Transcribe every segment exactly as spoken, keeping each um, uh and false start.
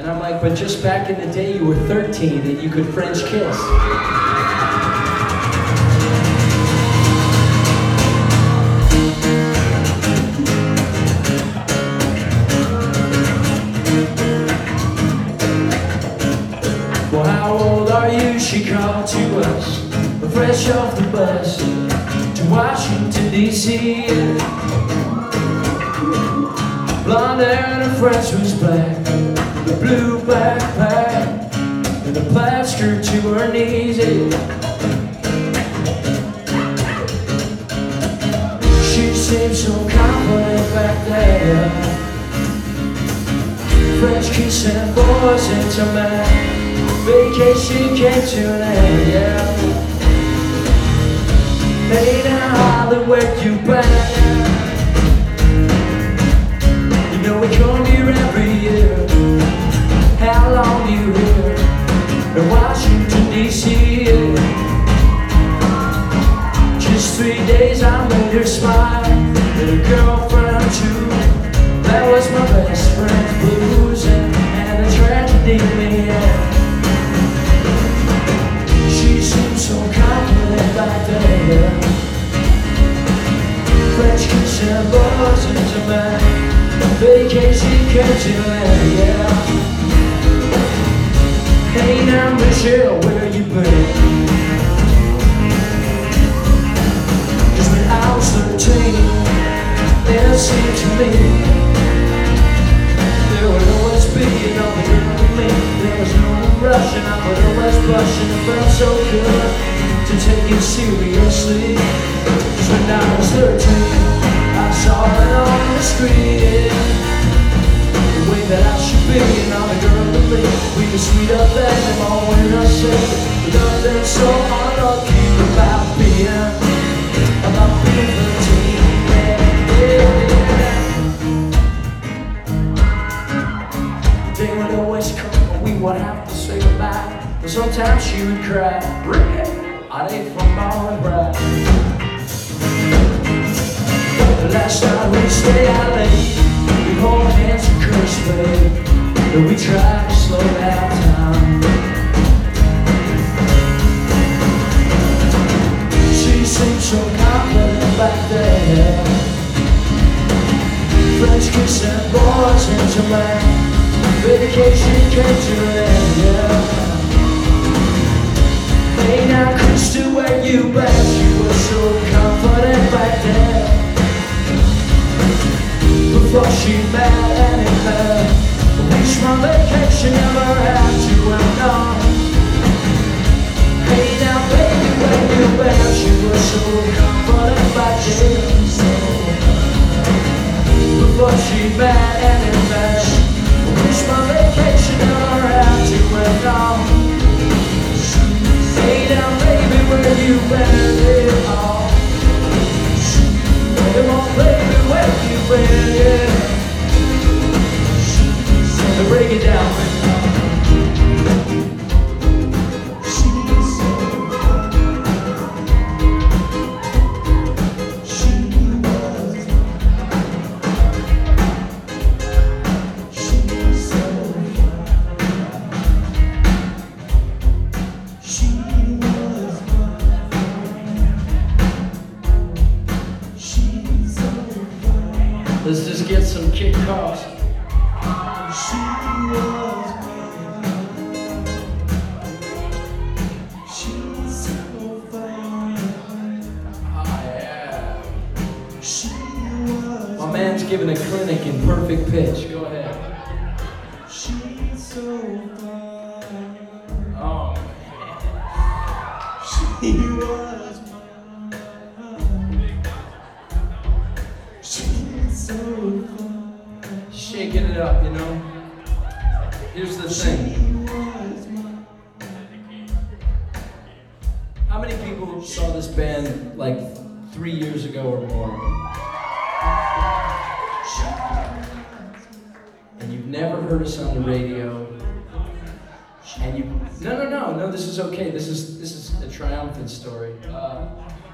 And I'm like, but just back in the day you were thirteen and you could French kiss. Well, how old are you? She called to us, fresh off the bus to Washington, D C Blonde hair and her French was black, the blue backpack and the plaid skirt to her knees. She seemed so confident back there. French kissing boys into my vacation came to an end, yeah. Hey now, Holly, where you been? You know we come here every year. How long you here? In Washington, D C Just three days I made her smile. And a girlfriend too. That was my best friend, blues and, and a tragedy in the end. So confident back there. French kissing boys into my vacation came to land, yeah. Hey now Michelle, where you been? Cause when I was thirteen, it seemed to me there would always be another girl with me. There was no rush and I would always blush, and it felt so good to take it seriously. Cause when I was thirteen, I saw it on the screen, the way that I should be, another girl with me. We were sweet up there, the more when I said nothing so unlucky about being, about being thirteen, yeah, yeah. They would always come, but we would have to say goodbye. And sometimes she would cry, I ate from Marlon Bride. The last night we stayed out late, we hold hands and curse, babe. And we tried to slow down time. She seemed so confident back there. French kissing boys into my vacation came to an end, yeah. Hey now Krista, where you been? She was so confident back there. Before she met anything, wish my vacation never had to end on. Hey now baby, where you been? She was so confident back there. Before she met anything, wish my vacation never had to end on. Hey now baby, where you been? Oh. Come on baby, where you been? Yeah. So break it down, break it down. Let's just get some kick calls. She was she's so fine. Oh yeah. She was my man's giving a clinic in perfect pitch. Go ahead. She's so fine. Oh man. She was shaking it up, you know. Here's the thing. How many people saw this band like three years ago or more? And you've never heard us on the radio. And you no no no no this is okay. This is this is a triumphant story. Uh,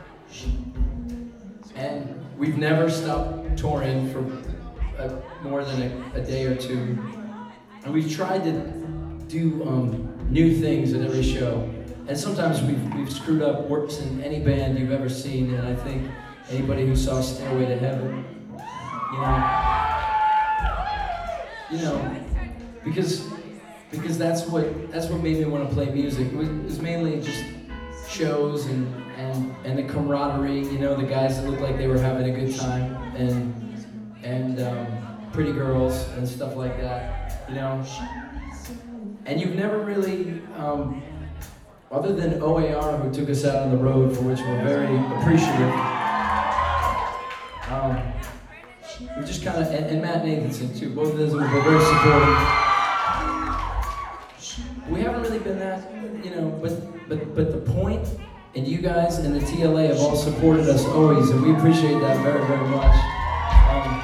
and we've never stopped touring for uh, more than a, a day or two. And we've tried to do um, new things at every show. And sometimes we've, we've screwed up works in any band you've ever seen, and I think anybody who saw Stairway to Heaven, you know, you know, because because that's what that's what made me want to play music. It was, it was mainly just shows and, and and the camaraderie, you know, the guys that looked like they were having a good time, and and um, pretty girls and stuff like that, you know. And you've never really, um, other than O A R, who took us out on the road, for which we're very appreciative. Um, we just kind of, and, and Matt Nathanson too, both of those were very supportive. We haven't really been that, you know, but but but the point, and you guys and the T L A have all supported us always, and we appreciate that very, very much. Um,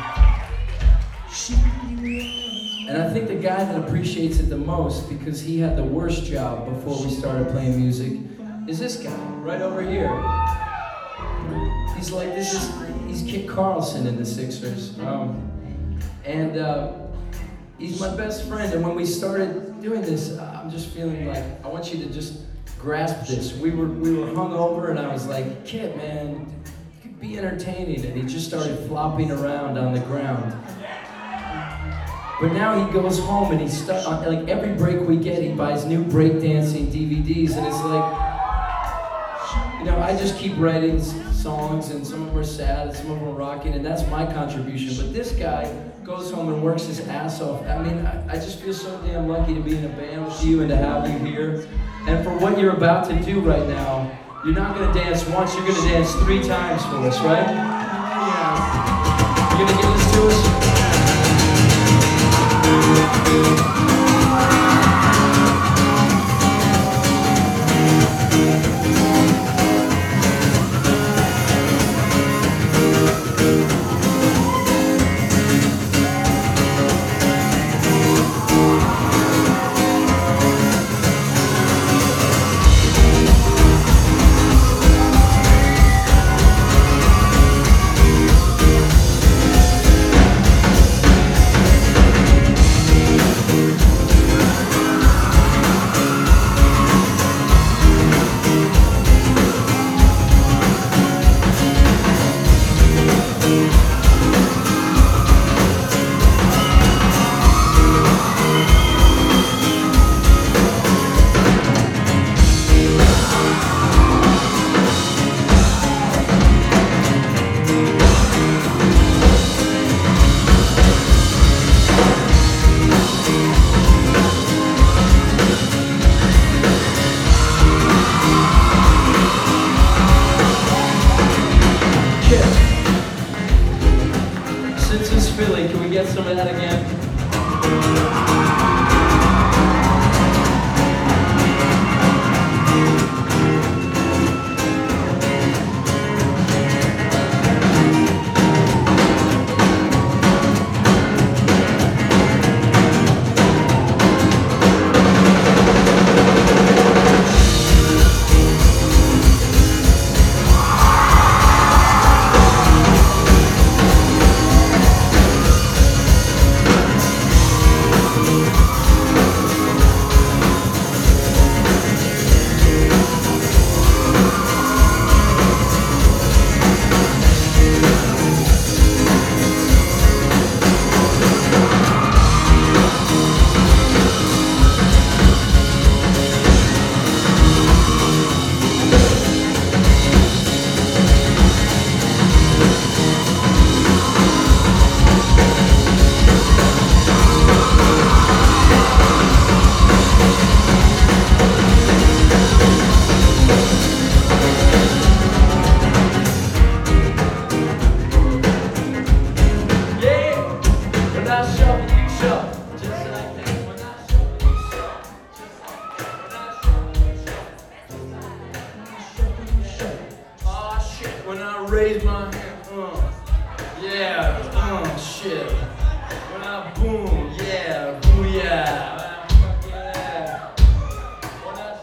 and I think the guy that appreciates it the most, because he had the worst job before we started playing music, is this guy right over here. He's like, this is, he's Kit Carlson in the Sixers. Um, and uh, he's my best friend, and when we started doing this, I'm just feeling like, I want you to just grasp this. We were, we were hungover, and I was like, Kit, man, be entertaining, and he just started flopping around on the ground. But now he goes home and he's stuck on, like, every break we get, he buys new breakdancing D V Ds, and it's like, you know, I just keep writing songs, and some of them are sad, and some of them are rocking, and that's my contribution. But this guy goes home and works his ass off. I mean, I, I just feel so damn lucky to be in a band with you and to have you here. And for what you're about to do right now, you're not gonna dance once, you're gonna dance three times for us, right? Yeah. You're gonna give this to us? Philly, can we get some of that again? Raise my hand, uh, yeah, uh, shit. When I boom, yeah, booyah, yeah. When I...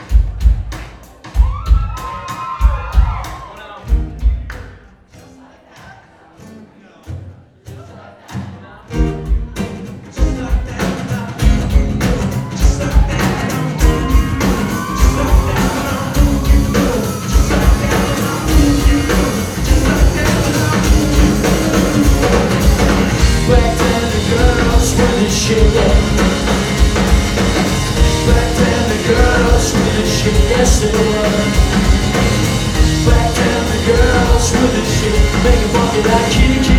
When I... like kitty cat.